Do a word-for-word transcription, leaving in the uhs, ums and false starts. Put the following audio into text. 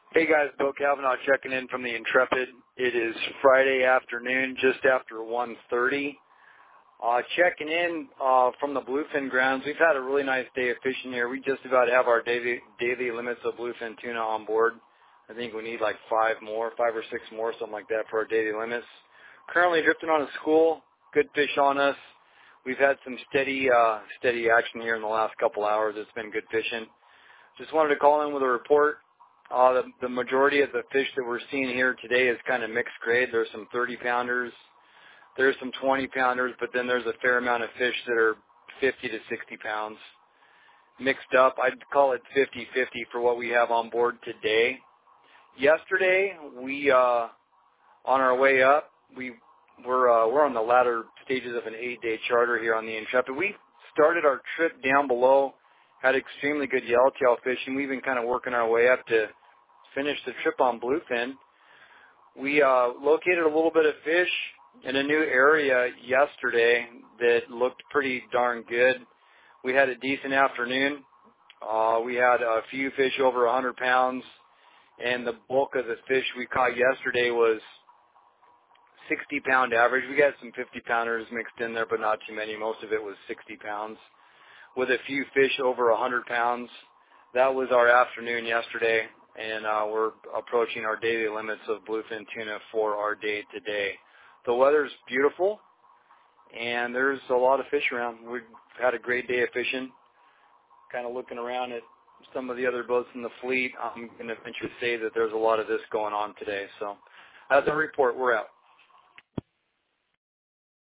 Hey guys, Bill Kavanaugh checking in from the Intrepid. It is Friday afternoon, just after one thirty. Uh, checking in uh, from the bluefin grounds. We've had a really nice day of fishing here. We just about have our daily daily limits of bluefin tuna on board. I think we need like five more, five or six more, something like that for our daily limits. Currently drifting on a school. Good fish on us. We've had some steady uh, steady action here in the last couple hours. It's been good fishing. Just wanted to call in with a report. Uh, the, the majority of the fish that we're seeing here today is kind of mixed grade. There's some thirty pounders, there's some twenty pounders, but then there's a fair amount of fish that are fifty to sixty pounds mixed up. I'd call it fifty fifty for what we have on board today. Yesterday, we, uh, on our way up, we we're, uh, we're on the latter stages of an eight-day charter here on the Intrepid. We started our trip down below, had extremely good yellowtail fishing. We've been kind of working our way up to finish the trip on bluefin. We uh, located a little bit of fish in a new area yesterday that looked pretty darn good. We had a decent afternoon. Uh, we had a few fish over one hundred pounds, and the bulk of the fish we caught yesterday was sixty pound average. We got some fifty pounders mixed in there, but not too many. Most of it was sixty pounds with a few fish over one hundred pounds. That was our afternoon yesterday. And uh, we're approaching our daily limits of bluefin tuna for our day today. The weather's beautiful, and there's a lot of fish around. We've had a great day of fishing. Kind of looking around at some of the other boats in the fleet, I'm going to venture to say that there's a lot of this going on today. So, as a report, we're out.